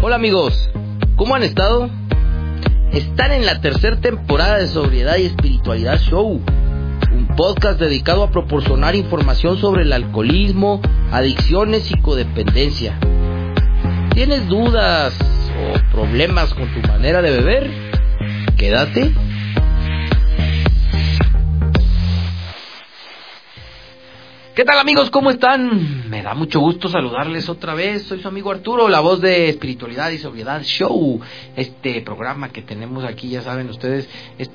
Hola amigos, ¿cómo han estado? Están en la tercera temporada de Sobriedad y Espiritualidad Show, un podcast dedicado a proporcionar información sobre el alcoholismo, adicciones y codependencia. ¿Tienes dudas o problemas con tu manera de beber? Quédate. ¿Qué tal amigos? ¿Cómo están? Me da mucho gusto saludarles otra vez. Soy su amigo Arturo, la voz de Espiritualidad y Sobriedad Show. Este programa que tenemos aquí, ya saben ustedes,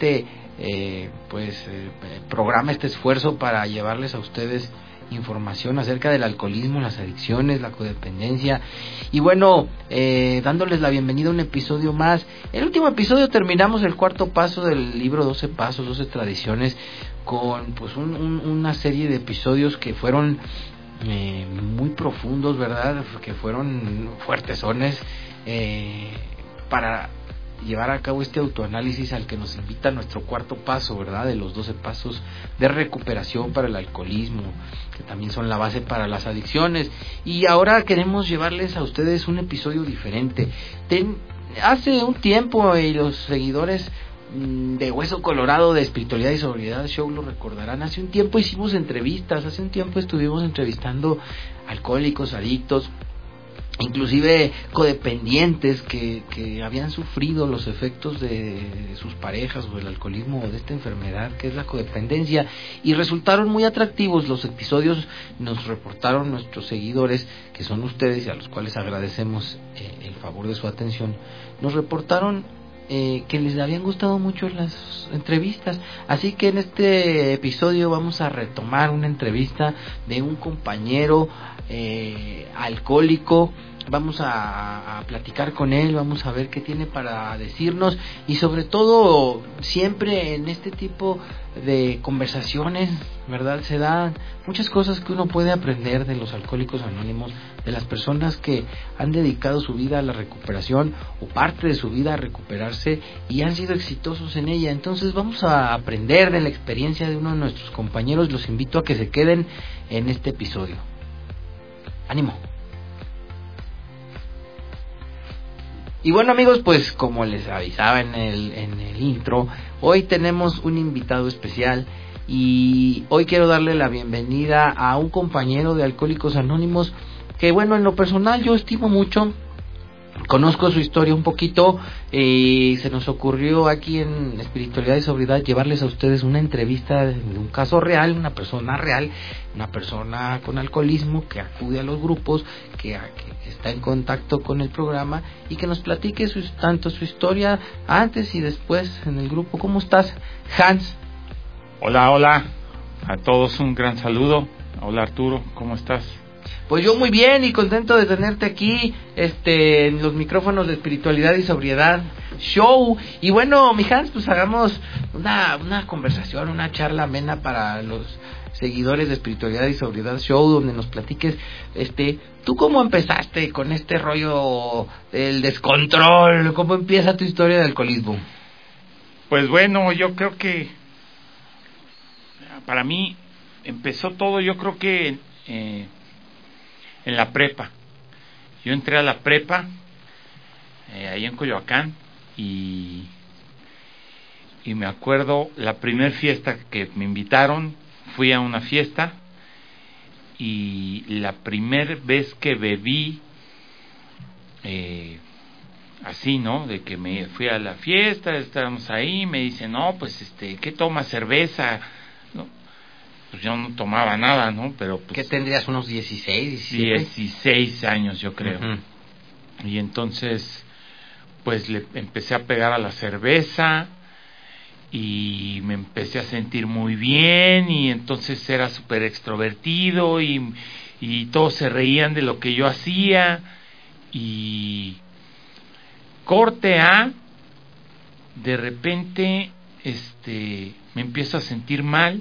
programa, este esfuerzo para llevarles a ustedes información acerca del alcoholismo, las adicciones, la codependencia. Y bueno, dándoles la bienvenida a un episodio más. En el último episodio terminamos el cuarto paso del libro 12 Pasos, 12 Tradiciones, con pues una serie de episodios que fueron muy profundos, ¿verdad? Que fueron fuertesones para llevar a cabo este autoanálisis al que nos invita nuestro cuarto paso, ¿verdad? De los 12 pasos de recuperación para el alcoholismo, que también son la base para las adicciones. Y ahora queremos llevarles a ustedes un episodio diferente. Hace un tiempo, y los seguidores de Hueso Colorado de Espiritualidad y Sobriedad Show lo recordarán, hace un tiempo hicimos entrevistas, hace un tiempo estuvimos entrevistando alcohólicos, adictos, inclusive codependientes que habían sufrido los efectos de sus parejas o del alcoholismo o de esta enfermedad que es la codependencia, y resultaron muy atractivos los episodios. Nos reportaron nuestros seguidores, que son ustedes y a los cuales agradecemos el favor de su atención, nos reportaron que les habían gustado mucho las entrevistas, así que en este episodio vamos a retomar una entrevista de un compañero alcohólico. Vamos a platicar con él, vamos a ver qué tiene para decirnos, y sobre todo siempre en este tipo de conversaciones, ¿verdad? Se dan muchas cosas que uno puede aprender de los alcohólicos anónimos, de las personas que han dedicado su vida a la recuperación o parte de su vida a recuperarse y han sido exitosos en ella. Entonces vamos a aprender de la experiencia de uno de nuestros compañeros. Los invito a que se queden en este episodio. ¡Ánimo! Y bueno amigos, pues como les avisaba en el intro, hoy tenemos un invitado especial y hoy quiero darle la bienvenida a un compañero de Alcohólicos Anónimos que, bueno, en lo personal yo estimo mucho. Conozco su historia un poquito y se nos ocurrió aquí en Espiritualidad y Sobriedad llevarles a ustedes una entrevista de un caso real, una persona real, una persona con alcoholismo que acude a los grupos, que está en contacto con el programa y que nos platique tanto su historia antes y después en el grupo. ¿Cómo estás, Hans? Hola, a todos un gran saludo. Hola Arturo, ¿cómo estás? Pues yo muy bien y contento de tenerte aquí en los micrófonos de Espiritualidad y Sobriedad Show. Y bueno, mi Hans, pues hagamos una conversación, una charla amena para los seguidores de Espiritualidad y Sobriedad Show, donde nos platiques, ¿tú cómo empezaste con este rollo del descontrol? ¿Cómo empieza tu historia de alcoholismo? Pues bueno, yo creo que para mí empezó todo, yo creo que en la prepa. Yo entré a la prepa ahí en Coyoacán y me acuerdo la primer fiesta que me invitaron, fui a una fiesta y la primer vez que bebí así, ¿no? De que me fui a la fiesta, estábamos ahí, me dicen, no, pues ¿qué tomas? Cerveza, ¿no? Pues yo no tomaba nada, ¿no? Pero pues, ¿qué tendrías? ¿Unos 16, 17? 16 años, yo creo. Uh-huh. Y entonces, pues le empecé a pegar a la cerveza y me empecé a sentir muy bien y entonces era súper extrovertido y todos se reían de lo que yo hacía y corte A, de repente, me empiezo a sentir mal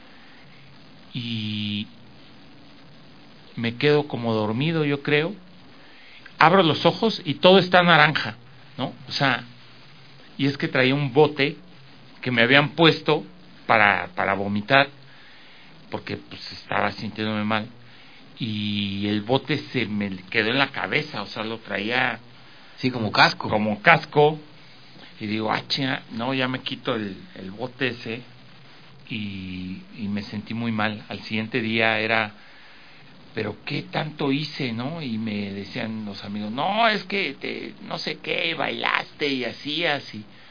y me quedo como dormido, yo creo. Abro los ojos y todo está naranja, ¿no? O sea, y es que traía un bote que me habían puesto para vomitar, porque pues estaba sintiéndome mal, y el bote se me quedó en la cabeza, o sea, lo traía Sí, como casco. Como casco. Y digo, chinga, no, ya me quito el bote ese. Y me sentí muy mal. Al siguiente día era, pero qué tanto hice, ¿no? Y me decían los amigos, no, es que no sé qué, bailaste y hacías.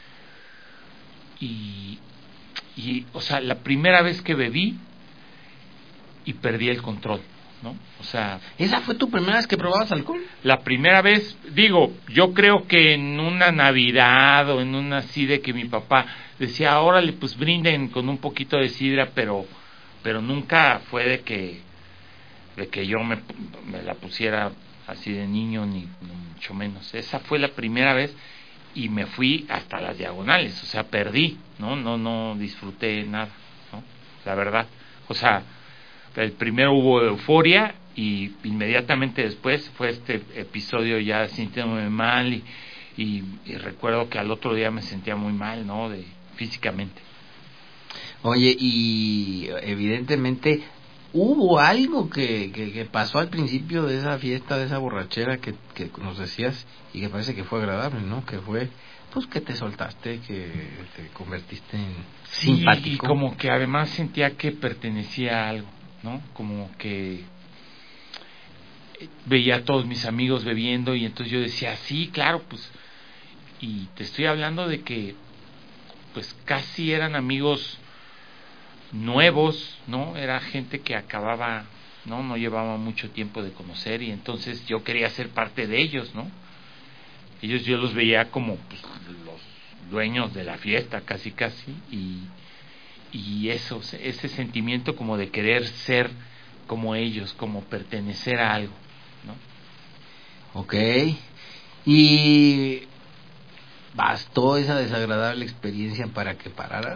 Y o sea, la primera vez que bebí y perdí el control, ¿no? O sea, ¿esa fue tu primera vez que probabas alcohol? la primera vez, digo, yo creo que en una Navidad o en una así de que mi papá decía, órale, pues brinden con un poquito de sidra, pero nunca fue de que yo me la pusiera así de niño, ni mucho menos. Esa fue la primera vez y me fui hasta las diagonales, o sea, perdí, no disfruté nada, ¿no? La verdad. O sea, el primero hubo euforia y inmediatamente después fue este episodio ya sintiéndome mal y recuerdo que al otro día me sentía muy mal, ¿no? Físicamente. Oye, y evidentemente hubo algo que pasó al principio de esa fiesta, de esa borrachera que nos decías y que parece que fue agradable, ¿no? Que fue, pues, que te soltaste, que te convertiste en simpático. Y como que además sentía que pertenecía a algo, ¿no? Como que veía a todos mis amigos bebiendo y entonces yo decía, sí, claro, pues, y te estoy hablando de que, pues, casi eran amigos nuevos, ¿no? Era gente que acababa, no llevaba mucho tiempo de conocer y entonces yo quería ser parte de ellos, ¿no? Ellos yo los veía como, pues, los dueños de la fiesta, casi y eso, ese sentimiento como de querer ser como ellos, como pertenecer a algo, ¿no? Ok. Y ¿bastó esa desagradable experiencia para que pararas?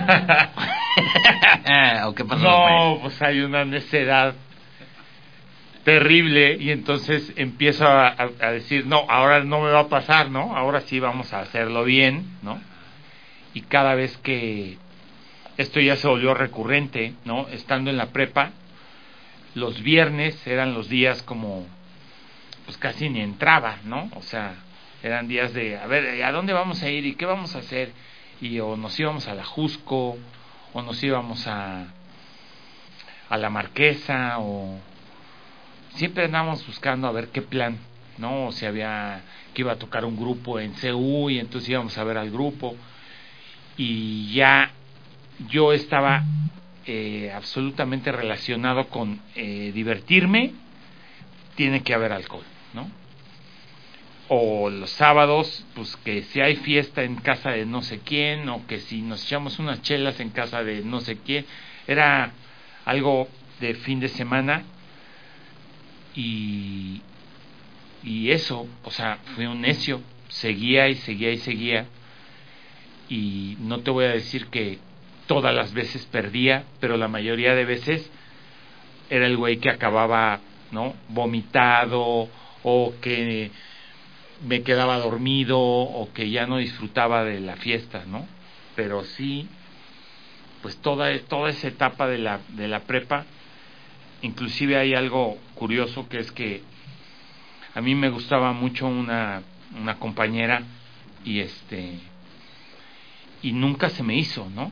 ¿O qué pasó? No, pues hay una necedad terrible y entonces empiezo a decir, no, ahora no me va a pasar, ¿no? Ahora sí vamos a hacerlo bien, ¿no? Y cada vez que esto ya se volvió recurrente, ¿no? Estando en la prepa, los viernes eran los días como, pues casi ni entraba, ¿no? O sea, eran días de, a ver, ¿a dónde vamos a ir y qué vamos a hacer? Y o nos íbamos a la Jusco, o nos íbamos a la Marquesa, o siempre andábamos buscando a ver qué plan, ¿no? O si había, que iba a tocar un grupo en CU y entonces íbamos a ver al grupo y ya yo estaba absolutamente relacionado con divertirme, tiene que haber alcohol, ¿no? O los sábados, pues que si hay fiesta en casa de no sé quién, o que si nos echamos unas chelas en casa de no sé quién, era algo de fin de semana y eso, o sea, fui un necio, seguía y no te voy a decir que todas las veces perdía, pero la mayoría de veces era el güey que acababa, ¿no? Vomitado o que me quedaba dormido o que ya no disfrutaba de la fiesta, ¿no? Pero sí, pues toda esa etapa de la prepa, inclusive hay algo curioso que es que a mí me gustaba mucho una compañera y nunca se me hizo, ¿no?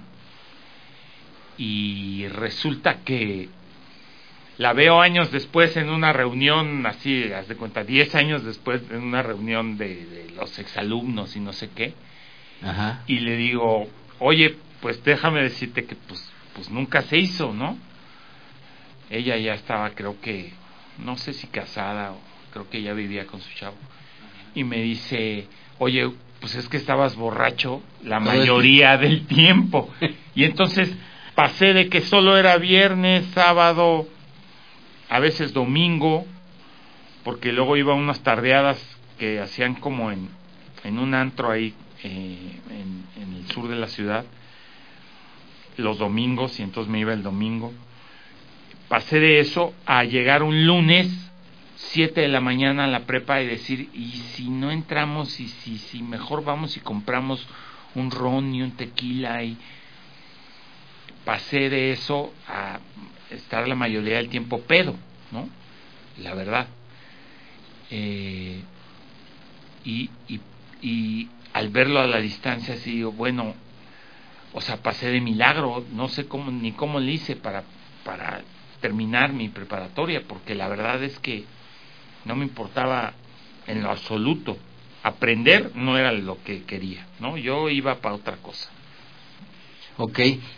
Y resulta que la veo años después en una reunión, así, haz de cuenta, 10 años después, en una reunión de los exalumnos y no sé qué. Ajá. Y le digo, oye, pues déjame decirte que pues nunca se hizo, ¿no? Ella ya estaba, creo que, no sé si casada, o creo que ya vivía con su chavo. Y me dice, oye, pues es que estabas borracho la mayoría del tiempo. Y entonces pasé de que solo era viernes, sábado, a veces domingo, porque luego iba a unas tardeadas que hacían como en un antro ahí en el sur de la ciudad, los domingos, y entonces me iba el domingo. Pasé de eso a llegar un lunes 7 de la mañana a la prepa y decir, y si no entramos, y si mejor vamos y compramos un ron y un tequila. Y pasé de eso a estar la mayoría del tiempo pedo, ¿no? La verdad. y al verlo a la distancia, así digo, bueno, o sea, pasé de milagro, no sé cómo le hice para terminar mi preparatoria, porque la verdad es que no me importaba en lo absoluto. Aprender no era lo que quería, ¿no? Yo iba para otra cosa. Ok,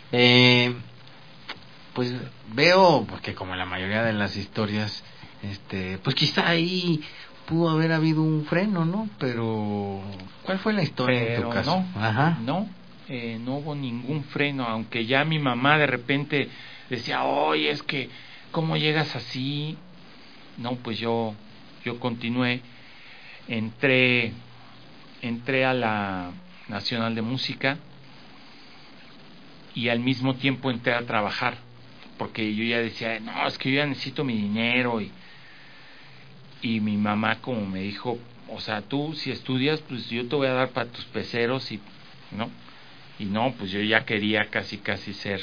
pues veo, porque como en la mayoría de las historias, pues quizá ahí pudo haber habido un freno, ¿no? Pero, ¿cuál fue la historia en tu caso? No hubo ningún freno, aunque ya mi mamá de repente decía, oye, es que, ¿cómo llegas así? No, pues yo continué, entré a la Nacional de Música y al mismo tiempo entré a trabajar, porque yo ya decía, no, es que yo ya necesito mi dinero, y mi mamá como me dijo, o sea, tú si estudias, pues yo te voy a dar para tus peceros, y no, pues yo ya quería casi ser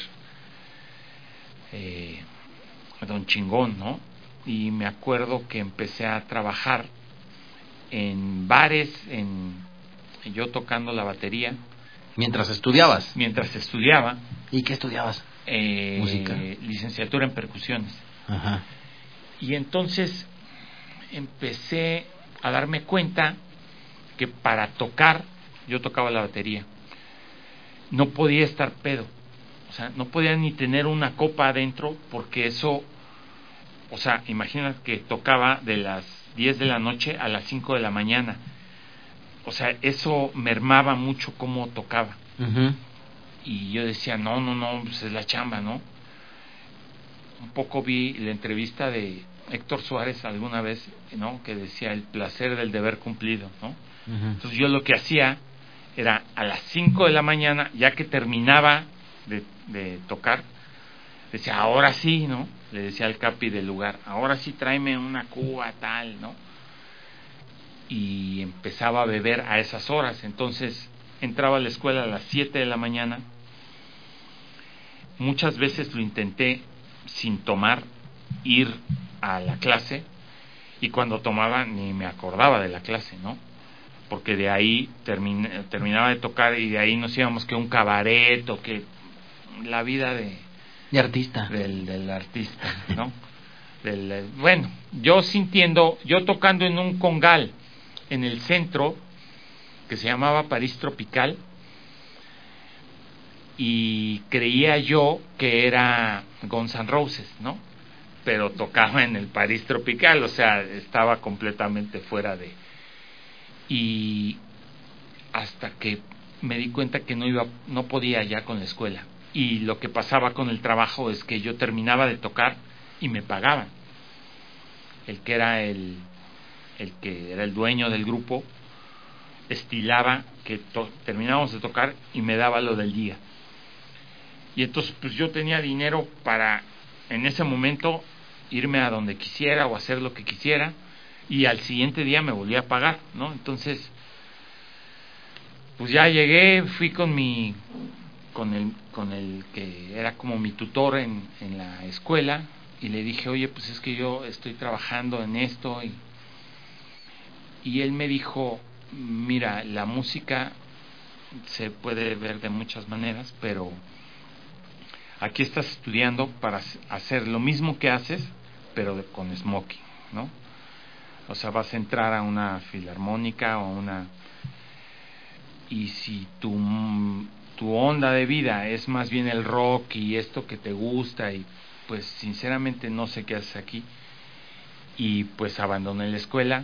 don chingón, ¿no? Y me acuerdo que empecé a trabajar en bares, yo tocando la batería. ¿Mientras estudiabas? Mientras estudiaba. ¿Y qué estudiabas? Música. Licenciatura en percusiones. Ajá. Y entonces empecé a darme cuenta que para tocar, yo tocaba la batería, no podía estar pedo. O sea, no podía ni tener una copa adentro, porque eso, o sea, imagina que tocaba de las 10 de la noche a las 5 de la mañana. O sea, eso mermaba mucho cómo tocaba. Uh-huh. Y yo decía, no, pues es la chamba, ¿no? Un poco vi la entrevista de Héctor Suárez alguna vez, ¿no? Que decía el placer del deber cumplido, ¿no? Uh-huh. Entonces yo lo que hacía era a las 5 de la mañana, ya que terminaba de tocar, decía, ahora sí, ¿no? Le decía al capi del lugar, ahora sí tráeme una cuba tal, ¿no? Y empezaba a beber a esas horas. Entonces entraba a la escuela a las 7 de la mañana. Muchas veces lo intenté sin tomar, ir a la clase, y cuando tomaba ni me acordaba de la clase, ¿no? Porque de ahí terminaba de tocar y de ahí nos íbamos que un cabaret o que la vida de artista, del artista, ¿no? Bueno, yo tocando en un congal en el centro que se llamaba París Tropical, y creía yo que era Guns N' Roses, ¿no? Pero tocaba en el París Tropical, o sea, estaba completamente fuera de... Y hasta que me di cuenta que no podía ya con la escuela. Y lo que pasaba con el trabajo es que yo terminaba de tocar y me pagaban. El que era el dueño del grupo estilaba que terminábamos de tocar y me daba lo del día. Y entonces pues yo tenía dinero para en ese momento irme a donde quisiera o hacer lo que quisiera, y al siguiente día me volvía a pagar, ¿no? Entonces pues ya llegué, fui con el que era como mi tutor en la escuela, y le dije, oye, pues es que yo estoy trabajando en esto, y él me dijo, mira, la música se puede ver de muchas maneras, pero aquí estás estudiando para hacer lo mismo que haces, pero con smoking, ¿no? O sea, vas a entrar a una filarmónica o una... Y si tu onda de vida es más bien el rock y esto que te gusta, y pues sinceramente no sé qué haces aquí. Y pues abandoné la escuela,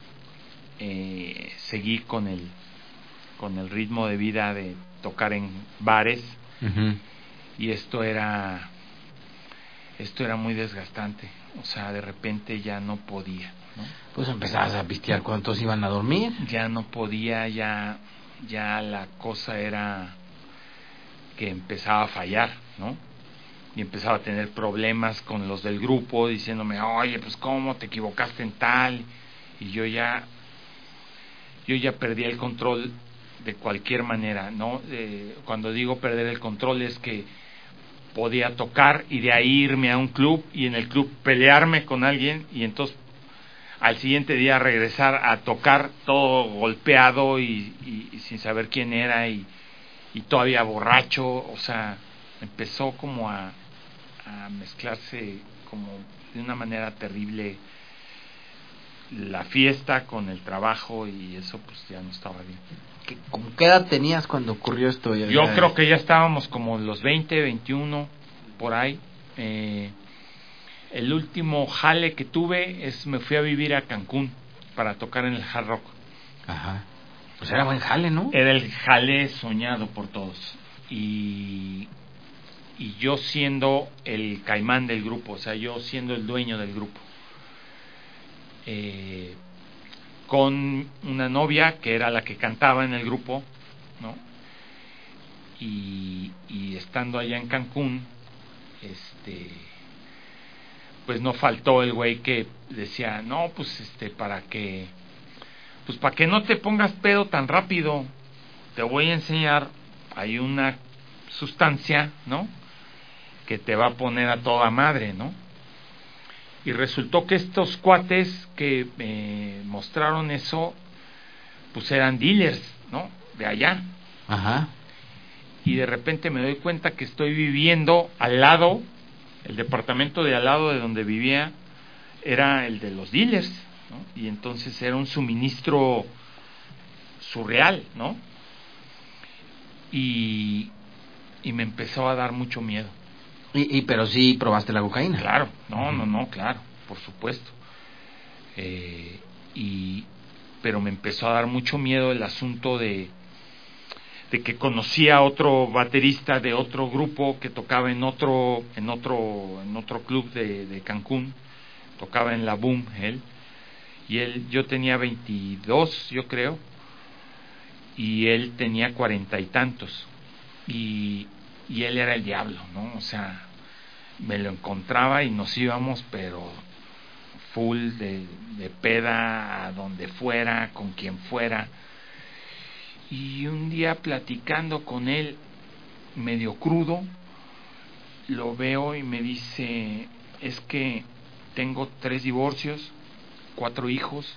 seguí con el ritmo de vida de tocar en bares. Uh-huh. Y esto era muy desgastante, o sea, de repente ya no podía, ¿no? Pues empezabas a pistear cuando todos iban a dormir. Ya no podía, ya la cosa era que empezaba a fallar, ¿no? Y empezaba a tener problemas con los del grupo, diciéndome, oye, pues cómo te equivocaste en tal, y yo ya perdí el control de cualquier manera, ¿no? Cuando digo perder el control es que podía tocar y de ahí irme a un club y en el club pelearme con alguien, y entonces al siguiente día regresar a tocar todo golpeado y sin saber quién era y todavía borracho. O sea, empezó como a mezclarse como de una manera terrible la fiesta con el trabajo, y eso pues ya no estaba bien. ¿Con qué edad tenías cuando ocurrió esto? Yo creo que ya estábamos como los 20, 21, por ahí. El último jale que tuve me fui a vivir a Cancún para tocar en el Hard Rock. Ajá. Pues era buen jale, ¿no? Era el jale soñado por todos. Y yo siendo el caimán del grupo, o sea, yo siendo el dueño del grupo. Con una novia que era la que cantaba en el grupo, ¿no? Y estando allá en Cancún, pues no faltó el güey que decía, no, pues para que no te pongas pedo tan rápido, te voy a enseñar, hay una sustancia, ¿no?, que te va a poner a toda madre, ¿no? Y resultó que estos cuates que me mostraron eso, pues eran dealers, ¿no?, de allá. Ajá. Y de repente me doy cuenta que estoy viviendo al lado, el departamento de al lado de donde vivía era el de los dealers, ¿no? Y entonces era un suministro surreal, ¿no? Y me empezó a dar mucho miedo. Pero sí probaste la cocaína. Claro, no, claro, por supuesto. Pero me empezó a dar mucho miedo el asunto de que conocía a otro baterista de otro grupo que tocaba en otro club de Cancún, tocaba en la Boom él, y yo tenía 22, yo creo, y él tenía 40 y tantos, y él era el diablo, ¿no? O sea, me lo encontraba y nos íbamos, pero full de peda, a donde fuera, con quien fuera. Y un día platicando con él, medio crudo, lo veo y me dice, es que tengo 3 divorcios, 4 hijos,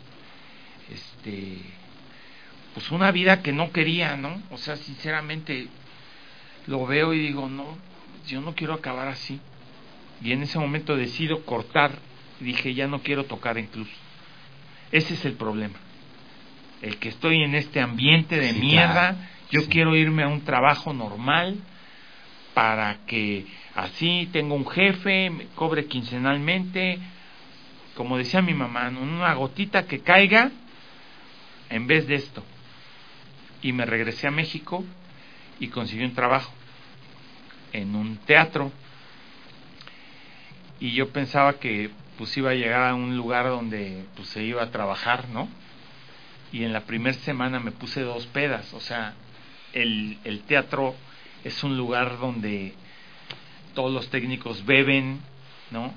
pues una vida que no quería, ¿no? O sea, sinceramente lo veo y digo, no, yo no quiero acabar así. Y en ese momento decido cortar, dije, ya no quiero tocar en clubs. Ese es el problema. El que estoy en este ambiente de mierda, claro. Yo quiero irme a un trabajo normal para que así tengo un jefe, me cobre quincenalmente, como decía mi mamá, una gotita que caiga en vez de esto. Y me regresé a México y conseguí un trabajo en un teatro, y yo pensaba que pues iba a llegar a un lugar donde pues se iba a trabajar, ¿no? Y en la primera semana me puse 2 pedas. O sea, el teatro es un lugar donde todos los técnicos beben, ¿no?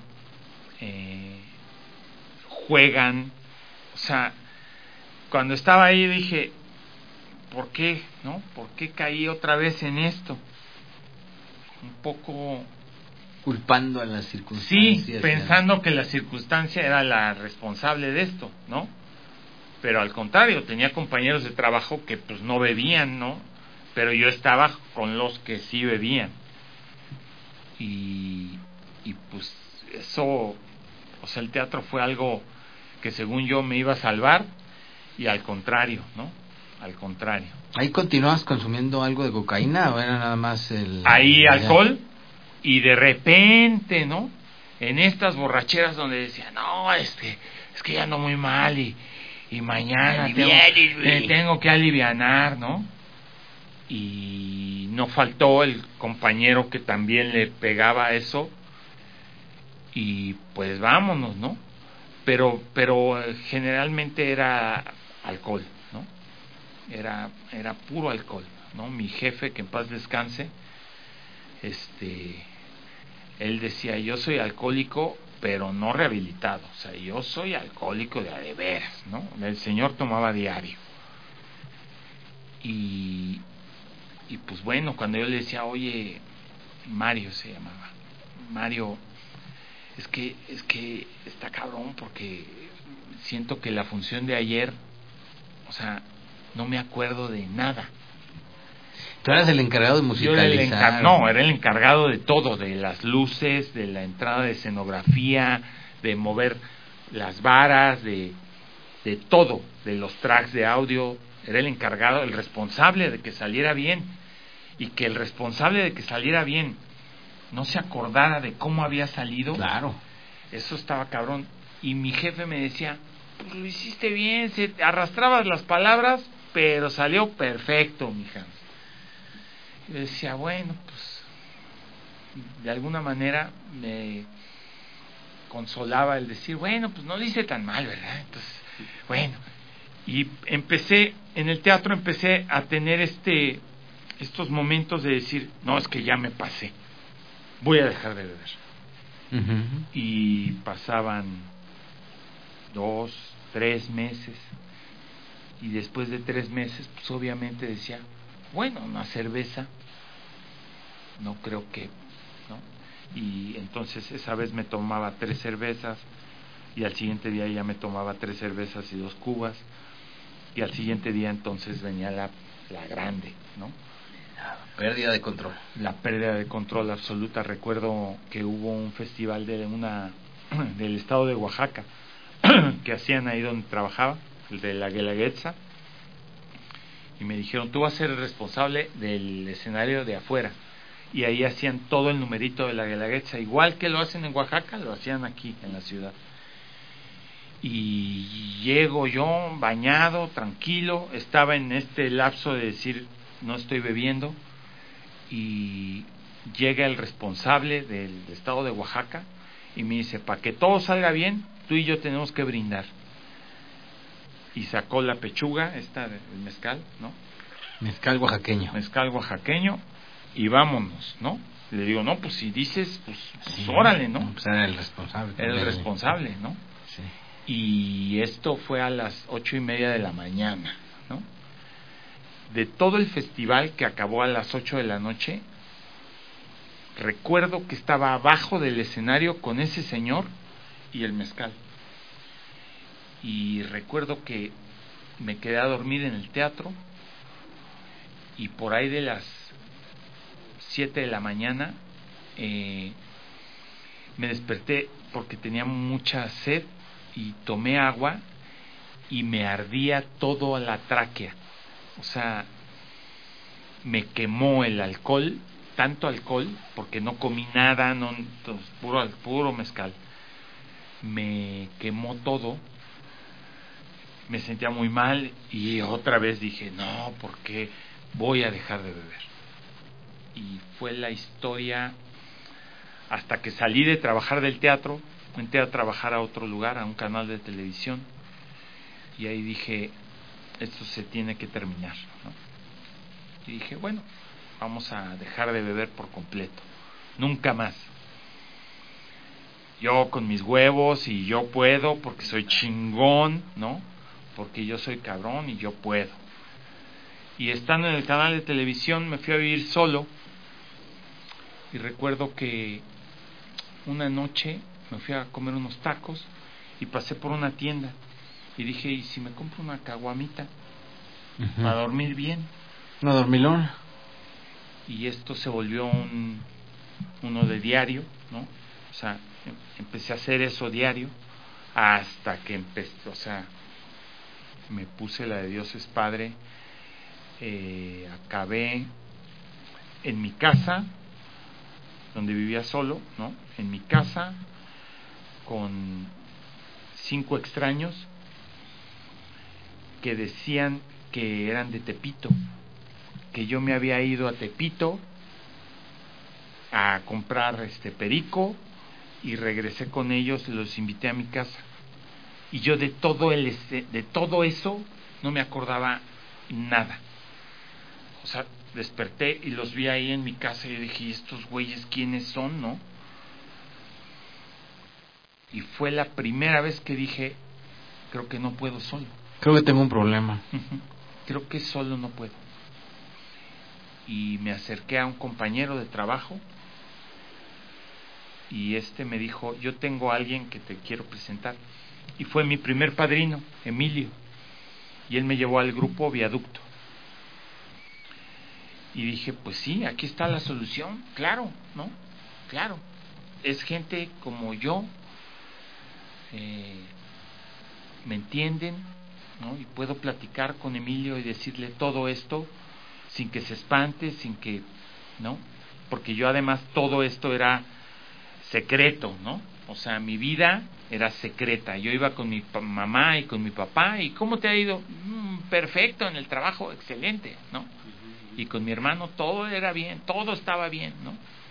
Juegan. O sea, cuando estaba ahí dije, ¿por qué, no? ¿Por qué caí otra vez en esto? Un poco culpando a las circunstancias. Sí, pensando que la circunstancia era la responsable de esto, ¿no? Pero al contrario, tenía compañeros de trabajo que pues no bebían, ¿no? Pero yo estaba con los que sí bebían. Y pues eso, o sea, el teatro fue algo que según yo me iba a salvar, y al contrario, ¿no? Al contrario. ¿Ahí continuabas consumiendo algo de cocaína o era nada más Ahí alcohol, y de repente, ¿no? En estas borracheras donde decía, no, es que ya ando muy mal y mañana tengo que alivianar, ¿no? Y no faltó el compañero que también le pegaba eso, y pues vámonos, ¿no? Pero generalmente era alcohol, ¿no? Era puro alcohol, ¿no? Mi jefe, que en paz descanse, él decía, yo soy alcohólico, pero no rehabilitado, o sea, yo soy alcohólico de veras, ¿no? El señor tomaba diario. Y pues bueno, cuando yo le decía, oye, Mario se llamaba, Mario, es que está cabrón, porque siento que la función de ayer, o sea, no me acuerdo de nada. ¿Tú eras el encargado de musicalizar? No, era el encargado de todo, de las luces, de la entrada de escenografía, de mover las varas, de todo, de los tracks de audio. Era el encargado, el responsable de que saliera bien. Y que el responsable de que saliera bien no se acordara de cómo había salido. Claro. Eso estaba cabrón. Y mi jefe me decía, pues lo hiciste bien, arrastrabas las palabras, pero salió perfecto, mija. Yo decía, bueno, pues de alguna manera me consolaba el decir, bueno, pues no lo hice tan mal, ¿verdad? Entonces, bueno, y en el teatro empecé a tener estos momentos de decir, no, es que ya me pasé, voy a dejar de beber. Uh-huh. Y pasaban 2, 3 meses, y después de 3 meses, pues obviamente decía, bueno, una cerveza, no creo que, ¿no? Y entonces esa vez me tomaba 3 cervezas, y al siguiente día ya me tomaba 3 cervezas y 2 cubas, y al siguiente día entonces venía la grande, ¿no? Pérdida de control. La pérdida de control absoluta. Recuerdo que hubo un festival del estado de Oaxaca que hacían ahí donde trabajaba, el de la Guelaguetza, y me dijeron, tú vas a ser el responsable del escenario de afuera, y ahí hacían todo el numerito de la Guelaguetza, igual que lo hacen en Oaxaca, lo hacían aquí en la ciudad. Y llego yo bañado, tranquilo, estaba en este lapso de decir, no estoy bebiendo, y llega el responsable del estado de Oaxaca y me dice, para que todo salga bien, tú y yo tenemos que brindar. Y sacó la pechuga, el mezcal, ¿no? Mezcal oaxaqueño. Mezcal oaxaqueño, y vámonos, ¿no? Le digo, no, pues si dices, pues sí, órale, ¿no? Pues era el responsable. Era el responsable, ¿no? Sí. Y esto fue a las 8:30 de la mañana, ¿no? De todo el festival, que acabó a las 8 de la noche, recuerdo que estaba abajo del escenario con ese señor y el mezcal. Y recuerdo que me quedé a dormir en el teatro, y por ahí de las 7 de la mañana me desperté porque tenía mucha sed y tomé agua y me ardía todo la tráquea. O sea, me quemó el alcohol, tanto alcohol, porque no comí nada, no, entonces, puro mezcal. Me quemó todo, me sentía muy mal, y otra vez dije, no, ¿por qué voy a dejar de beber? Y fue la historia hasta que salí de trabajar del teatro, entré a trabajar a otro lugar, a un canal de televisión, y ahí dije, esto se tiene que terminar, ¿no? Y dije, bueno, vamos a dejar de beber por completo, nunca más. Yo con mis huevos, y yo puedo porque soy chingón, ¿no? Porque yo soy cabrón y yo puedo. Y estando en el canal de televisión me fui a vivir solo, y recuerdo que una noche me fui a comer unos tacos y pasé por una tienda y dije, ¿y si me compro una caguamita para dormir bien? ¿Una dormilón? Y esto se volvió uno de diario, ¿no? O sea, empecé a hacer eso diario hasta que me puse la de Dios es Padre. Acabé en mi casa, donde vivía solo, ¿no? En mi casa, con 5 extraños que decían que eran de Tepito, que yo me había ido a Tepito a comprar perico, y regresé con ellos, los invité a mi casa, y yo de todo eso no me acordaba nada. O sea, desperté y los vi ahí en mi casa, y dije, ¿y estos güeyes quiénes son, no? Y fue la primera vez que dije, creo que no puedo solo. Creo que tengo un problema. Creo que solo no puedo. Y me acerqué a un compañero de trabajo, y me dijo, yo tengo a alguien que te quiero presentar. y fue mi primer padrino, Emilio, y él me llevó al grupo Viaducto. Y dije, pues sí, aquí está la solución, claro, ¿no? Claro, es gente como yo, me entienden, ¿no? Y puedo platicar con Emilio y decirle todo esto sin que se espante, sin que, ¿no? Porque yo además todo esto era secreto, ¿no? O sea, mi vida era secreta. Yo iba con mi mamá y con mi papá, y ¿cómo te ha ido? Perfecto, en el trabajo, excelente, ¿no? Y con mi hermano todo era bien, todo estaba bien, ¿no?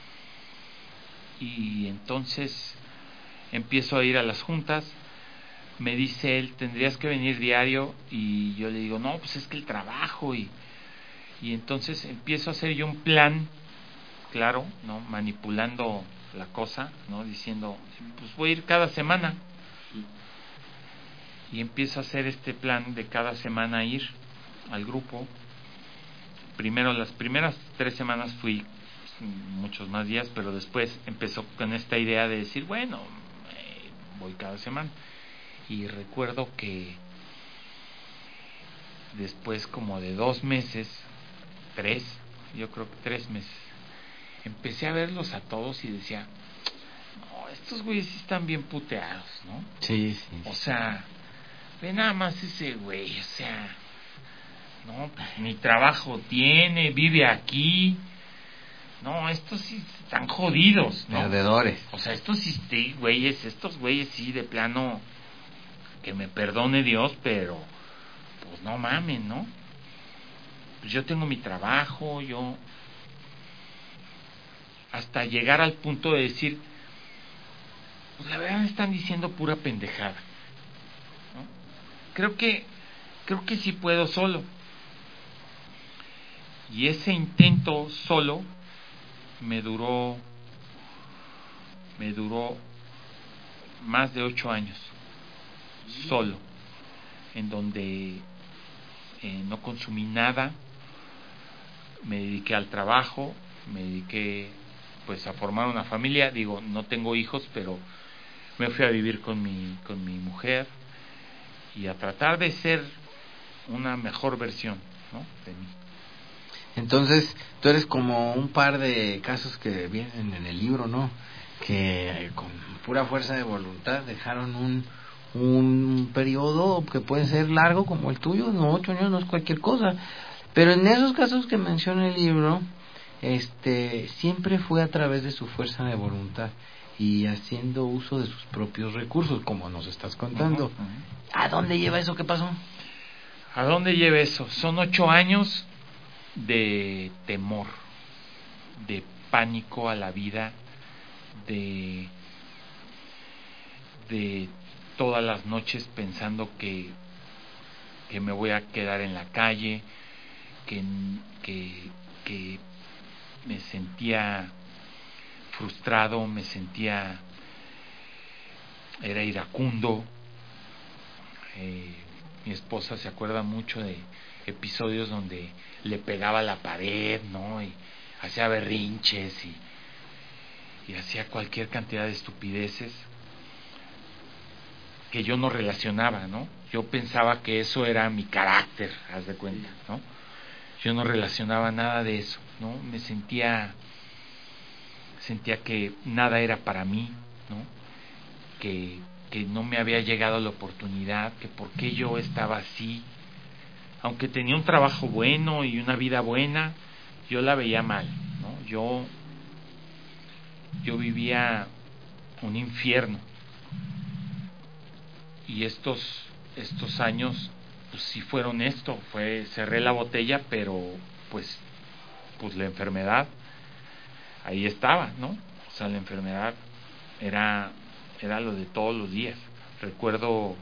Y entonces empiezo a ir a las juntas. Me dice él, tendrías que venir diario, y yo le digo, no, pues es que el trabajo, y entonces empiezo a hacer yo un plan, claro, ¿no? Manipulando la cosa, ¿no? Diciendo, pues voy a ir cada semana, y empiezo a hacer este plan de cada semana ir al grupo. Primero, las primeras 3 semanas fui muchos más días, pero después empezó con esta idea de decir, bueno, voy cada semana. Y recuerdo que después como de 2 meses, 3, yo creo que 3 meses, empecé a verlos a todos y decía, no, estos güeyes sí están bien puteados, ¿no? Sí. O sea, ve nada más ese güey, o sea, no, pues ni trabajo tiene, vive aquí. No, estos sí están jodidos, ¿no? Perdedores. O sea, estos güeyes sí de plano, que me perdone Dios, pero pues no mamen, ¿no? Pues yo tengo mi trabajo, yo, hasta llegar al punto de decir, pues la verdad me están diciendo pura pendejada, ¿no? Creo que sí puedo solo. Y ese intento solo me duró más de 8 años, solo, en donde no consumí nada, me dediqué al trabajo, me dediqué pues a formar una familia. Digo, no tengo hijos, pero me fui a vivir con mi mujer, y a tratar de ser una mejor versión, ¿no? de mí. Entonces, tú eres como un par de casos que vienen en el libro, ¿no? Que con pura fuerza de voluntad dejaron un periodo que puede ser largo como el tuyo, no, 8 años no es cualquier cosa. Pero en esos casos que menciona el libro, siempre fue a través de su fuerza de voluntad y haciendo uso de sus propios recursos, como nos estás contando. ¿A dónde lleva eso? ¿Qué pasó? ¿A dónde lleva eso? Son 8 años de temor, de pánico a la vida, de todas las noches pensando que me voy a quedar en la calle, que me sentía frustrado, era iracundo. Mi esposa se acuerda mucho de episodios donde le pegaba a la pared, ¿no? Y hacía berrinches y hacía cualquier cantidad de estupideces que yo no relacionaba, ¿no? Yo pensaba que eso era mi carácter, haz de cuenta, ¿no? Yo no relacionaba nada de eso, ¿no? Me sentía que nada era para mí, ¿no? Que no me había llegado la oportunidad, que por qué yo estaba así. Aunque tenía un trabajo bueno y una vida buena, yo la veía mal, ¿no? Yo vivía un infierno. Y estos años, pues sí fueron esto, cerré la botella, pero pues la enfermedad ahí estaba, ¿no? O sea, la enfermedad era lo de todos los días. Recuerdo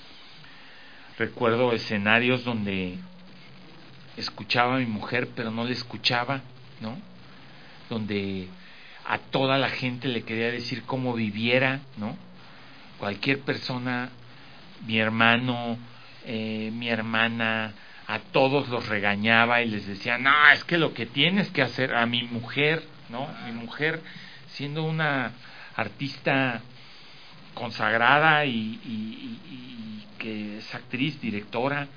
escenarios donde escuchaba a mi mujer, pero no le escuchaba, ¿no? Donde a toda la gente le quería decir cómo viviera, ¿no? Cualquier persona, mi hermano, mi hermana, a todos los regañaba y les decía, no, es que lo que tienes que hacer, a mi mujer, ¿no? Mi mujer, siendo una artista consagrada y que es actriz, directora.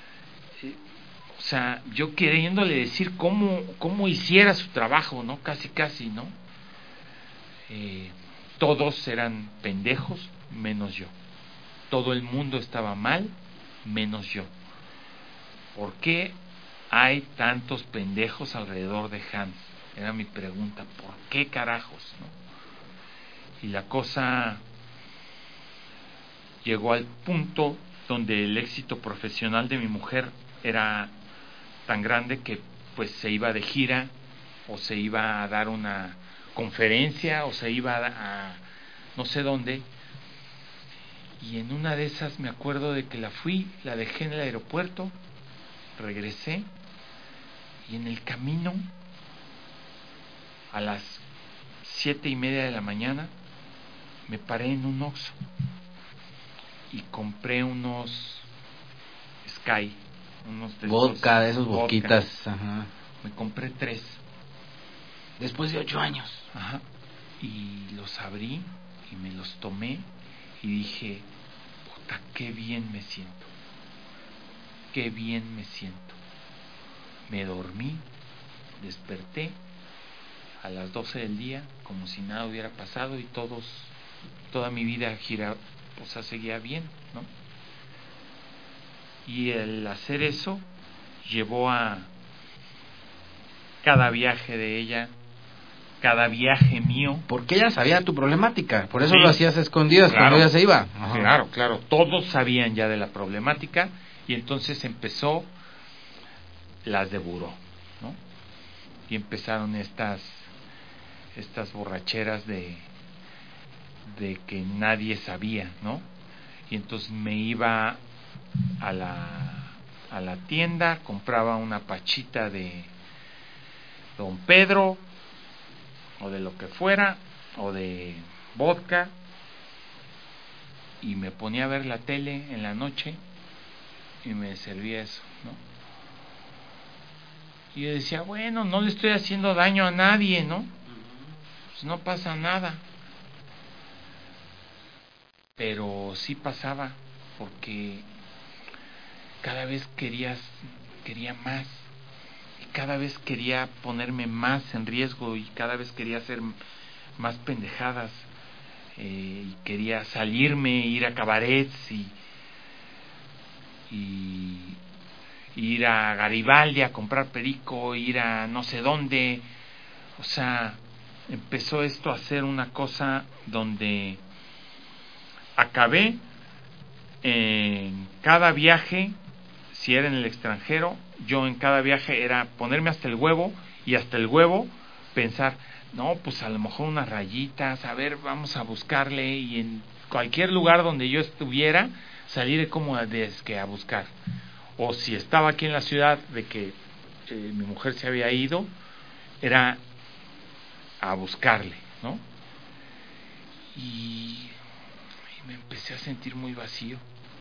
O sea, yo queriéndole decir cómo hiciera su trabajo, ¿no? Casi, ¿no? Todos eran pendejos, menos yo. Todo el mundo estaba mal, menos yo. ¿Por qué hay tantos pendejos alrededor de Hans? Era mi pregunta. ¿Por qué carajos, no? Y la cosa llegó al punto donde el éxito profesional de mi mujer era tan grande que pues se iba de gira o se iba a dar una conferencia o se iba a no sé dónde, y en una de esas me acuerdo de que la dejé en el aeropuerto, regresé y en el camino a las 7:30 de la mañana me paré en un Oxxo y compré unos Sky, unos de vodka, de esos vodka. boquitas. Ajá. Me compré 3. Después de 8 años. Ajá. Y los abrí y me los tomé y dije, puta, qué bien me siento. Qué bien me siento. Me dormí, desperté a las 12 del día como si nada hubiera pasado y toda mi vida seguía bien, ¿no? Y el hacer eso llevó a cada viaje de ella, cada viaje mío. Porque ella sabía tu problemática, por eso Sí. lo hacías a escondidas, claro, cuando ella se iba. Ajá. Claro, todos sabían ya de la problemática y entonces empezó las de buró, ¿no? Y empezaron estas borracheras de que nadie sabía, ¿no? Y entonces me iba a la tienda, compraba una pachita de Don Pedro o de lo que fuera o de vodka y me ponía a ver la tele en la noche y me servía eso, ¿no? Y yo decía, bueno, no le estoy haciendo daño a nadie, ¿no? Pues no pasa nada. Pero sí pasaba, porque cada vez quería más, y cada vez quería ponerme más en riesgo, y cada vez quería hacer más pendejadas, y quería salirme, ir a cabarets, y ir a Garibaldi a comprar perico, ir a no sé dónde. O sea, empezó esto a ser una cosa donde acabé en cada viaje, si era en el extranjero, yo en cada viaje era ponerme hasta el huevo y hasta el huevo pensar, no, pues a lo mejor unas rayitas, a ver, vamos a buscarle, y en cualquier lugar donde yo estuviera, salir como a buscar. O si estaba aquí en la ciudad de que mi mujer se había ido, era a buscarle, ¿no? Y me empecé a sentir muy vacío,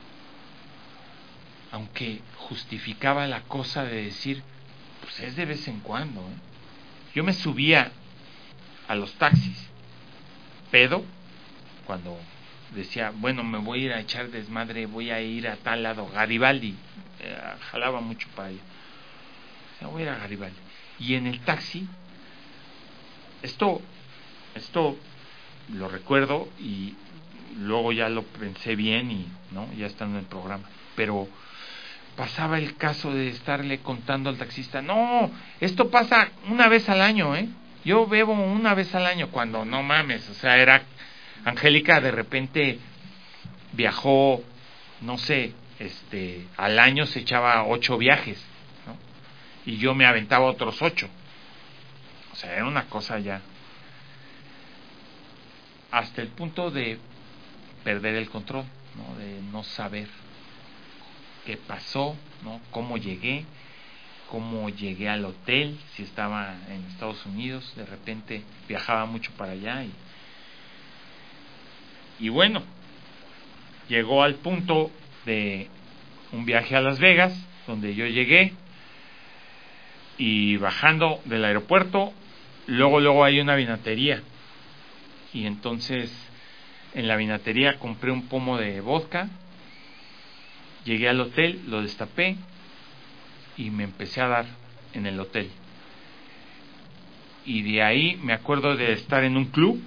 aunque justificaba la cosa de decir, pues es de vez en cuando, ¿eh? Yo me subía a los taxis pedo cuando decía, bueno, me voy a ir a echar desmadre, voy a ir a tal lado, Garibaldi, jalaba mucho para allá, o sea, voy a ir a Garibaldi, y en el taxi esto lo recuerdo y luego ya lo pensé bien y no, ya estando en el programa, pero pasaba el caso de estarle contando al taxista, no, esto pasa una vez al año, yo bebo una vez al año, cuando no mames, o sea, era Angélica, de repente viajó, no sé, al año se echaba 8 viajes, ¿no? Y yo me aventaba otros 8, o sea, era una cosa ya, hasta el punto de perder el control, ¿no? De no saber qué pasó, ¿no? Cómo llegué al hotel, si estaba en Estados Unidos, de repente viajaba mucho para allá y bueno, llegó al punto de un viaje a Las Vegas, donde yo llegué y bajando del aeropuerto, luego hay una vinatería y entonces En la vinatería compré un pomo de vodka, llegué al hotel, lo destapé y me empecé a dar en el hotel. Y de ahí me acuerdo de estar en un club,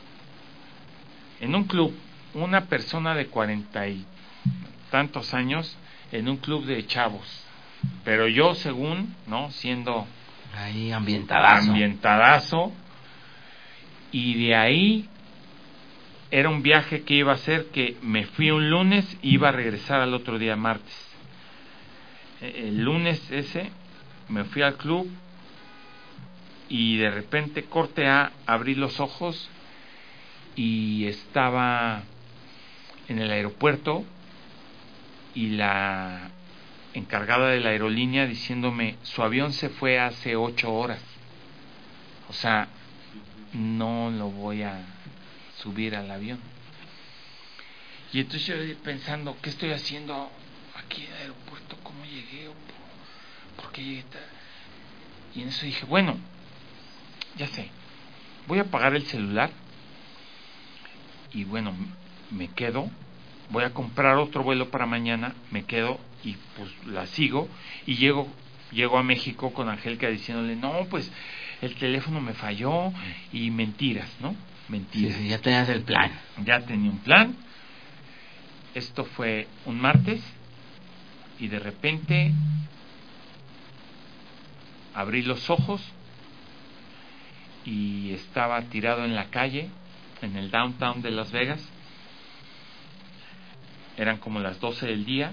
una persona de 40 y tantos años, en un club de chavos, pero yo según, ¿no? Siendo ahí ambientadazo, y de ahí era un viaje que iba a hacer, que me fui un lunes y iba a regresar al otro día martes. El lunes ese me fui al club y de repente corte A, abrí los ojos y estaba en el aeropuerto y la encargada de la aerolínea diciéndome: su avión se fue hace 8 horas, o sea, no lo voy a subir al avión. Y entonces yo pensando, ¿qué estoy haciendo aquí en el aeropuerto? ¿Cómo llegué? ¿Por qué llegué tarde? Y en eso dije, bueno, ya sé, voy a apagar el celular y bueno, me quedo, voy a comprar otro vuelo para mañana, me quedo y pues la sigo y llego a México con Angélica diciéndole, no, pues el teléfono me falló y mentiras, ¿no? Mentiras. Sí, ya tenías el plan. Ya tenía un plan. Esto fue un martes y de repente abrí los ojos y estaba tirado en la calle, en el downtown de Las Vegas. Eran como las 12 del día.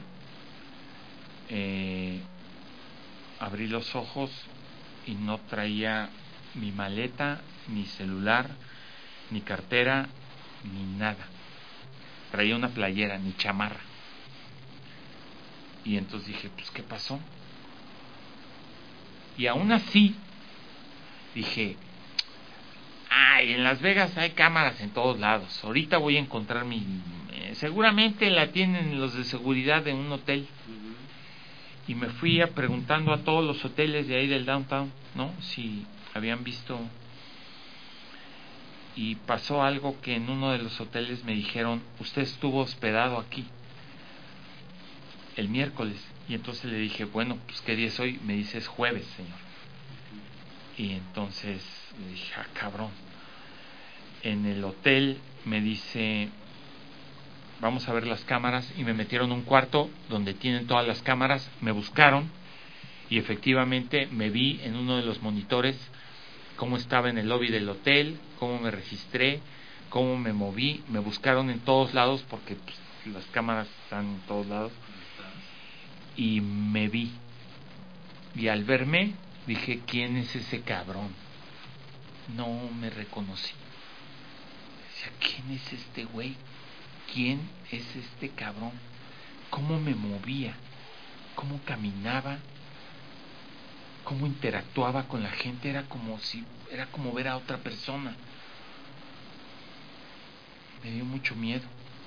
Abrí los ojos y no traía ni maleta, ni celular, ni cartera, ni nada. Traía una playera, ni chamarra. Y entonces dije, pues, ¿qué pasó? Y aún así dije, ay, en Las Vegas hay cámaras en todos lados. Ahorita voy a encontrar seguramente la tienen los de seguridad de un hotel. Y me fui preguntando a todos los hoteles de ahí del downtown, ¿no? Si habían visto. Y pasó algo que en uno de los hoteles me dijeron, usted estuvo hospedado aquí el miércoles. Y entonces le dije, bueno, pues ¿qué día es hoy? Me dice, es jueves, señor. Y entonces le dije, cabrón. En el hotel me dice, vamos a ver las cámaras, y me metieron a un cuarto donde tienen todas las cámaras, me buscaron y efectivamente me vi en uno de los monitores cómo estaba en el lobby del hotel, cómo me registré, cómo me moví, me buscaron en todos lados porque pues, las cámaras están en todos lados y me vi, y al verme dije, ¿quién es ese cabrón? No me reconocí. Decía, ¿quién es este güey? ¿Quién es este cabrón? ¿Cómo me movía? ¿Cómo caminaba? ¿Cómo interactuaba con la gente? Era como ver a otra persona. Me dio mucho miedo.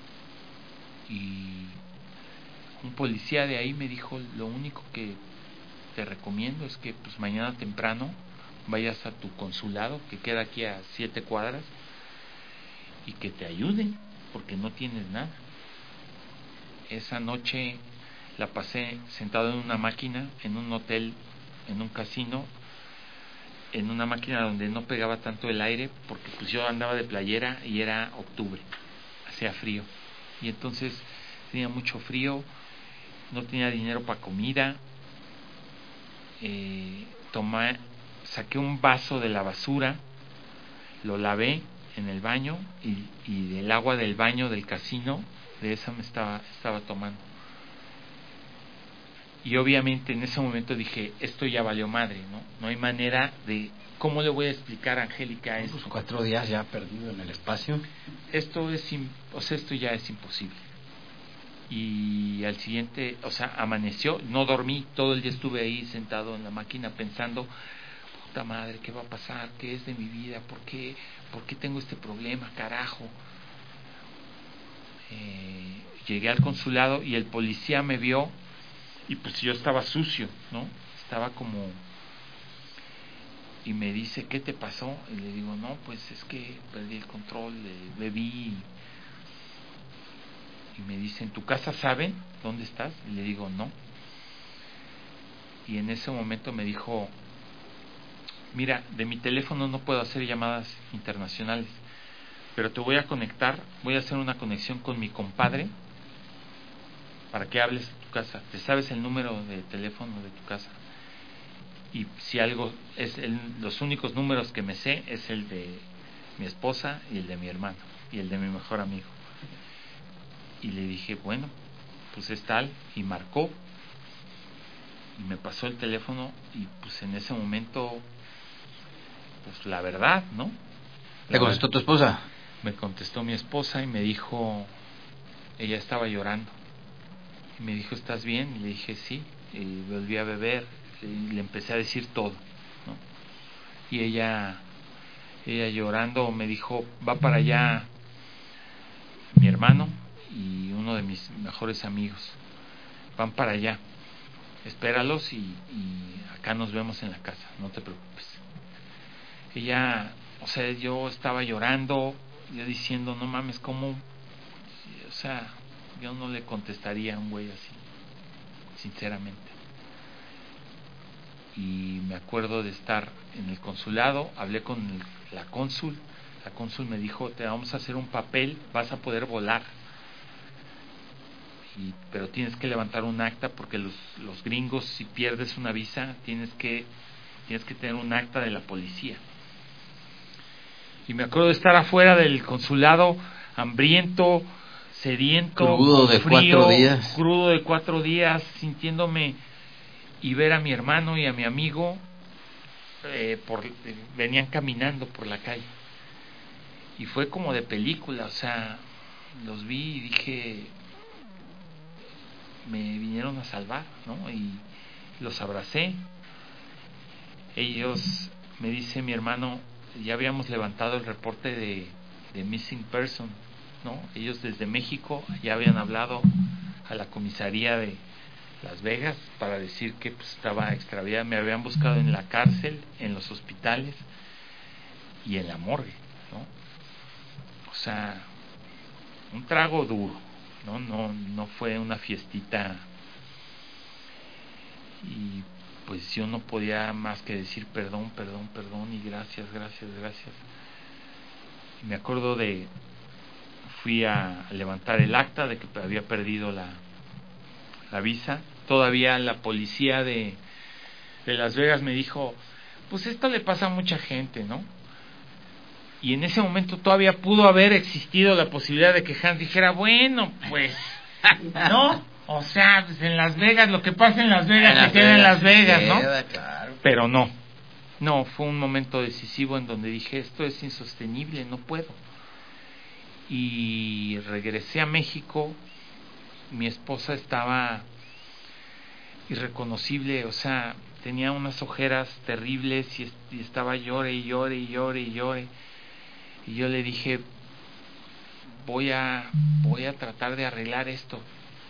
Y un policía de ahí me dijo, lo único que te recomiendo es que pues mañana temprano vayas a tu consulado, que queda aquí a 7 cuadras, y que te ayuden, porque no tienes nada. Esa noche la pasé sentado en una máquina, en un hotel, en un casino, en una máquina donde no pegaba tanto el aire, porque pues yo andaba de playera y era octubre, hacía frío, y entonces tenía mucho frío, no tenía dinero para comida. Saqué un vaso de la basura, lo lavé en el baño y del agua del baño del casino, de esa me estaba tomando. Y obviamente en ese momento dije, esto ya valió madre, ¿no? No hay manera de... ¿Cómo le voy a explicar a Angélica esto? 4 días ya perdido en el espacio. Esto ya es imposible. Y al siguiente, amaneció, no dormí, todo el día estuve ahí sentado en la máquina pensando, puta madre, ¿qué va a pasar? ¿Qué es de mi vida? ¿Por qué tengo este problema, carajo? Llegué al consulado y el policía me vio y pues yo estaba sucio, ¿no? Estaba como... Y me dice, ¿qué te pasó? Y le digo, no, pues es que perdí el control, bebí Y me dice, ¿en tu casa saben dónde estás? Y le digo, no. Y en ese momento me dijo, mira, de mi teléfono no puedo hacer llamadas internacionales, pero te voy a conectar, voy a hacer una conexión con mi compadre para que hables a tu casa. ¿Te sabes el número de teléfono de tu casa? Y si algo los únicos números que me sé es el de mi esposa y el de mi hermano y el de mi mejor amigo. Y le dije, bueno, pues es tal, y marcó y me pasó el teléfono, y pues en ese momento, pues la verdad, ¿no? ¿Te contestó tu esposa? Me contestó mi esposa y me dijo, ella estaba llorando, y me dijo, ¿estás bien? Y le dije, sí. Y volví a beber y le empecé a decir todo, ¿no? Y ella llorando me dijo, va para allá mi hermano y uno de mis mejores amigos, van para allá, espéralos y acá nos vemos en la casa, no te preocupes. Ella, o sea, yo estaba llorando, yo diciendo, no mames, ¿cómo? O sea, yo no le contestaría a un güey así, sinceramente. Y me acuerdo de estar en el consulado, hablé con la cónsul me dijo, te vamos a hacer un papel, vas a poder volar, pero tienes que levantar un acta, porque los gringos, si pierdes una visa, tienes que tener un acta de la policía. Y me acuerdo de estar afuera del consulado, hambriento, sediento, crudo de frío, 4 días, crudo de 4 días, sintiéndome, y ver a mi hermano y a mi amigo venían caminando por la calle, y fue como de película, o sea, los vi y dije, me vinieron a salvar, ¿no? Y los abracé. Ellos, me dice mi hermano, ya habíamos levantado el reporte de missing person, ¿no? Ellos desde México ya habían hablado a la comisaría de Las Vegas para decir que pues, estaba extraviada. Me habían buscado en la cárcel, en los hospitales y en la morgue, ¿no? O sea, un trago duro, ¿no? No fue una fiestita. Y pues yo no podía más que decir perdón y gracias. Y me acuerdo fui a levantar el acta de que había perdido la visa. Todavía la policía de Las Vegas me dijo, pues esto le pasa a mucha gente, ¿no? Y en ese momento todavía pudo haber existido la posibilidad de que Hans dijera, bueno, pues, ¿no? O sea, pues en Las Vegas, lo que pasa en Las Vegas se queda en Las Vegas, ¿no? Claro. Pero no, fue un momento decisivo en donde dije, esto es insostenible, no puedo. Y regresé a México, mi esposa estaba irreconocible, o sea, tenía unas ojeras terribles y estaba llore. Y yo le dije, voy a tratar de arreglar esto,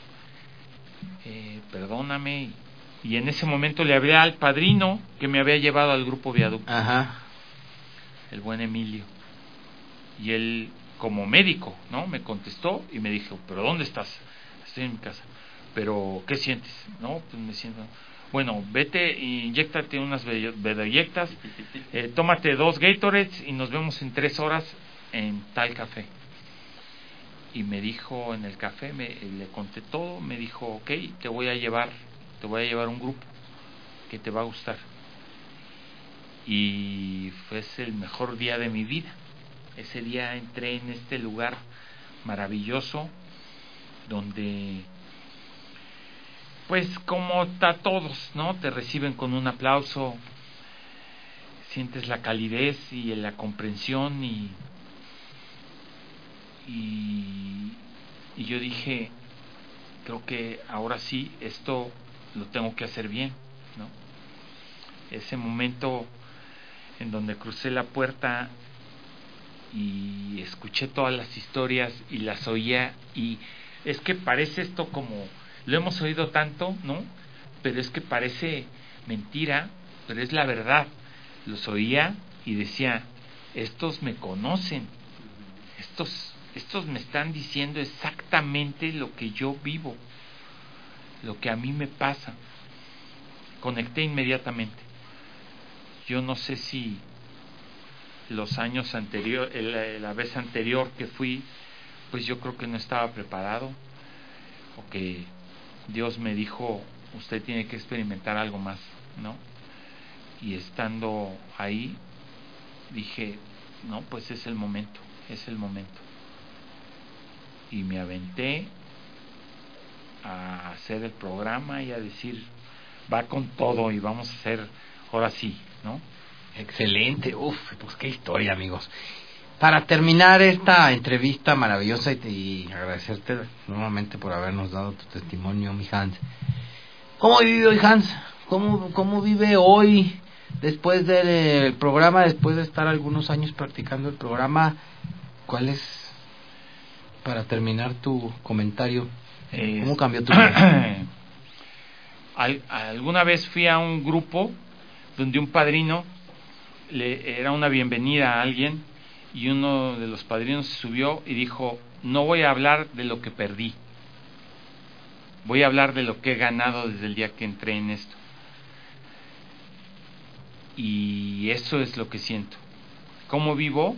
perdóname. Y en ese momento le hablé al padrino que me había llevado al grupo Viaducto, el buen Emilio, y él, como médico, ¿no?, me contestó y me dijo, ¿pero dónde estás? Estoy en mi casa. ¿Pero qué sientes? No, pues me siento, bueno, vete e inyéctate unas bedoyectas, tómate 2 Gatorades y nos vemos en 3 horas en tal café. Y me dijo en el café, le conté todo, me dijo, ok, te voy a llevar un grupo que te va a gustar. Y fue el mejor día de mi vida. Ese día entré en este lugar maravilloso donde, pues como a todos, ¿no?, te reciben con un aplauso, sientes la calidez y la comprensión y yo dije, creo que ahora sí esto lo tengo que hacer bien, ¿no? Ese momento en donde crucé la puerta y escuché todas las historias y las oía, y es que parece esto como lo hemos oído tanto, ¿no? Pero es que parece mentira, pero es la verdad. Los oía y decía, estos me conocen, estos estos me están diciendo exactamente lo que yo vivo, lo que a mí me pasa. Conecté inmediatamente. Yo no sé si los años anteriores, la vez anterior que fui, pues yo creo que no estaba preparado, o que Dios me dijo, usted tiene que experimentar algo más, ¿no? Y estando ahí, dije, no, pues es el momento. Y me aventé a hacer el programa y a decir, va con todo y vamos a hacer, ahora sí, ¿no? Excelente, pues qué historia, amigos. Para terminar esta entrevista maravillosa y agradecerte nuevamente por habernos dado tu testimonio, mi Hans. ¿Cómo vive hoy Hans? ¿Cómo vive hoy después del programa, después de estar algunos años practicando el programa? ¿Cuál es, para terminar tu comentario, cómo cambió tu vida? Alguna vez fui a un grupo donde un padrino era una bienvenida a alguien, y uno de los padrinos se subió y dijo, no voy a hablar de lo que perdí, voy a hablar de lo que he ganado desde el día que entré en esto. Y eso es lo que siento. ¿Cómo vivo?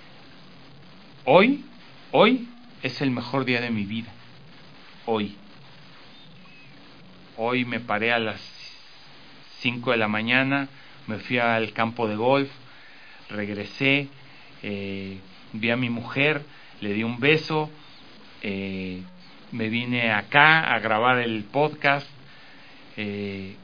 Hoy es el mejor día de mi vida. Hoy me paré a las 5 de la mañana, me fui al campo de golf, regresé, vi a mi mujer, le di un beso, me vine acá a grabar el podcast, se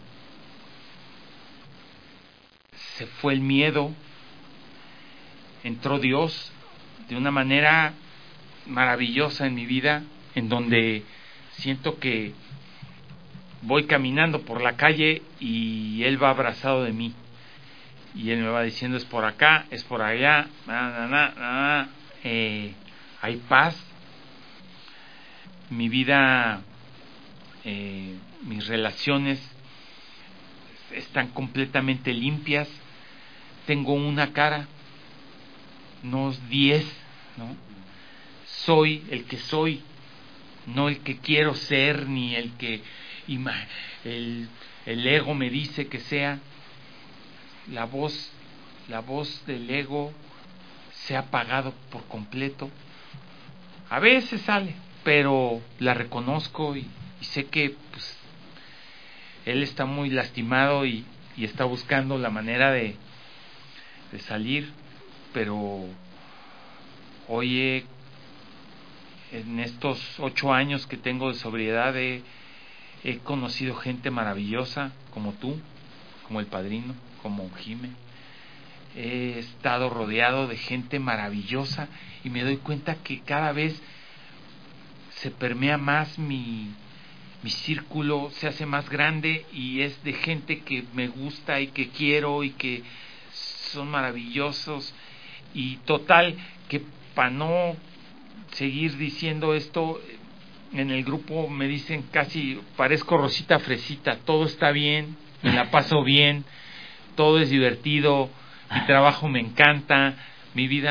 fue el miedo, entró Dios de una manera maravillosa en mi vida, en donde siento que voy caminando por la calle y Él va abrazado de mí, y Él me va diciendo, es por acá, es por allá, hay paz. Mi vida, mis relaciones están completamente limpias. Tengo una cara, no 10, ¿no? Soy el que soy, no el que quiero ser, ni el que el ego me dice que sea. La voz del ego se ha apagado por completo. A veces sale, pero la reconozco y sé que pues, él está muy lastimado y está buscando la manera de salir. Pero hoy en estos 8 años que tengo de sobriedad he conocido gente maravillosa como tú, como el padrino, como Jime. He estado rodeado de gente maravillosa y me doy cuenta que cada vez se permea más mi círculo, se hace más grande, y es de gente que me gusta y que quiero y que son maravillosos. Y total, que para no seguir diciendo esto, en el grupo me dicen casi, parezco Rosita Fresita, todo está bien, me la paso bien, todo es divertido, mi trabajo me encanta, mi vida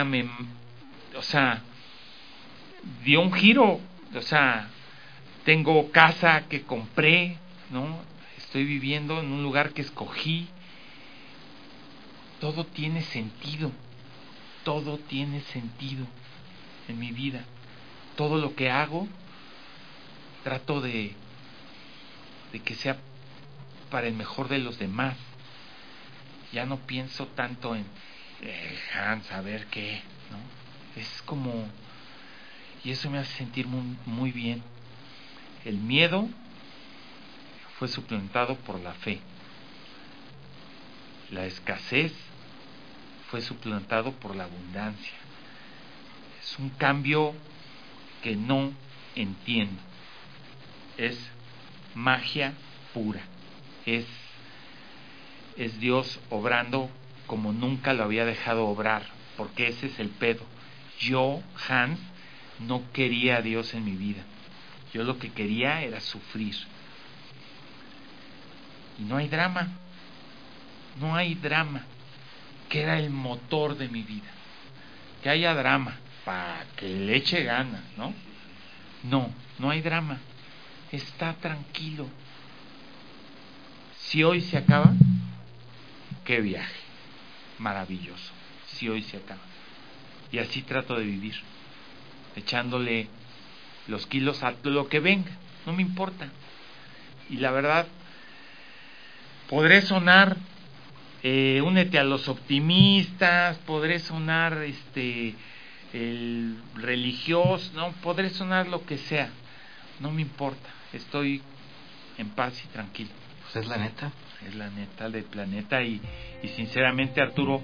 dio un giro, tengo casa que compré, ¿no? Estoy viviendo en un lugar que escogí. Todo tiene sentido en mi vida. Todo lo que hago trato de que sea para el mejor de los demás. Ya no pienso tanto en Hans, a ver qué, ¿no? Es como, y eso me hace sentir muy, muy bien. El miedo fue suplantado por la fe. La escasez fue suplantado por la abundancia. Es un cambio que no entiendo. Es magia pura. Es Dios obrando como nunca lo había dejado obrar, porque ese es el pedo. Yo, Hans, no quería a Dios en mi vida. Yo lo que quería era sufrir. Y no hay drama, que era el motor de mi vida. Que haya drama, para que le eche ganas, ¿no? No hay drama. Está tranquilo. Si hoy se acaba, qué viaje. Maravilloso. Si hoy se acaba. Y así trato de vivir. Echándole los kilos a lo que venga. No me importa. Y la verdad, podré sonar únete a los optimistas, podré sonar el religioso, no, podré sonar lo que sea, no me importa, estoy en paz y tranquilo. Pues es la neta del planeta. Y sinceramente, Arturo,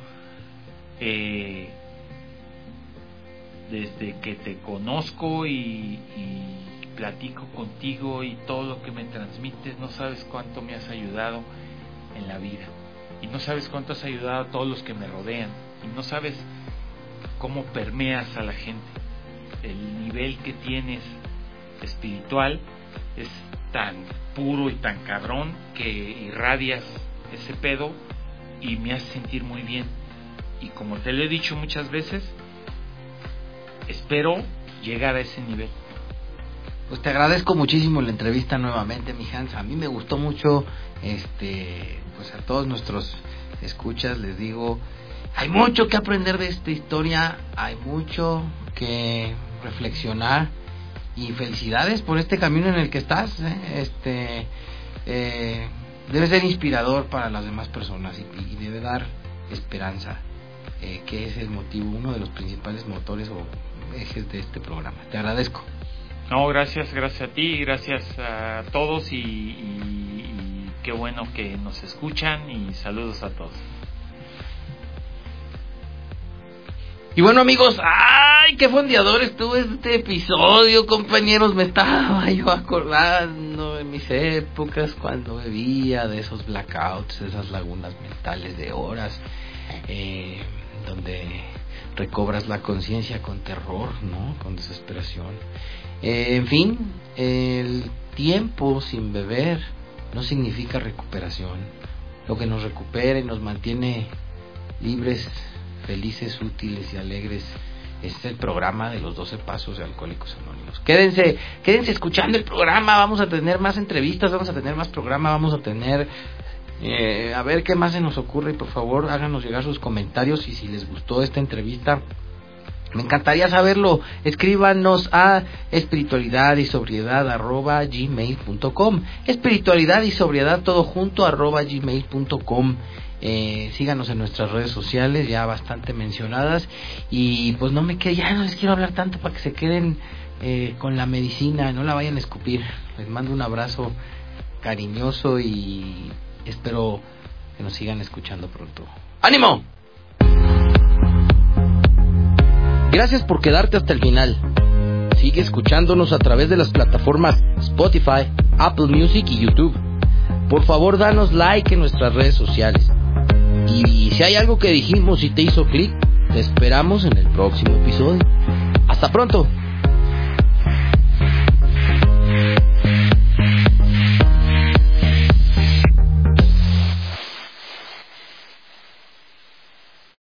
desde que te conozco y platico contigo y todo lo que me transmites, no sabes cuánto me has ayudado en la vida, y no sabes cuánto has ayudado a todos los que me rodean, y no sabes cómo permeas a la gente. El nivel que tienes espiritual es tan puro y tan cabrón que irradias ese pedo y me hace sentir muy bien. Y como te lo he dicho muchas veces, espero llegar a ese nivel. Pues te agradezco muchísimo la entrevista nuevamente, mi Hans. A mí me gustó mucho, pues a todos nuestros escuchas les digo, hay mucho que aprender de esta historia, hay mucho que reflexionar, y felicidades por este camino en el que estás. Debe ser inspirador para las demás personas y debe dar esperanza, que es el motivo, uno de los principales motores o ejes de este programa. Te agradezco. No, gracias a ti, gracias a todos y qué bueno que nos escuchan, y saludos a todos. Y bueno, amigos, ¡ay, qué fondeador estuvo este episodio, compañeros! Me estaba yo acordando de mis épocas cuando bebía, de esos blackouts, de esas lagunas mentales de horas, donde recobras la conciencia con terror, ¿no? Con desesperación. En fin, el tiempo sin beber no significa recuperación. Lo que nos recupera y nos mantiene libres, felices, útiles y alegres es el programa de los 12 Pasos de Alcohólicos Anónimos. Quédense escuchando el programa. Vamos a tener más entrevistas, vamos a tener más programa, vamos a tener a ver qué más se nos ocurre. Y por favor, háganos llegar sus comentarios, y si les gustó esta entrevista, me encantaría saberlo. Escríbanos a espiritualidadaysobriedad@gmail.com. Espiritualidad y sobriedad todo junto @gmail.com. Síganos en nuestras redes sociales, ya bastante mencionadas, y pues ya no les quiero hablar tanto para que se queden con la medicina, no la vayan a escupir. Les mando un abrazo cariñoso y espero que nos sigan escuchando pronto. ¡Ánimo! Gracias por quedarte hasta el final. Sigue escuchándonos a través de las plataformas Spotify, Apple Music y YouTube. Por favor, danos like en nuestras redes sociales. Y si hay algo que dijimos y te hizo clic, te esperamos en el próximo episodio. ¡Hasta pronto!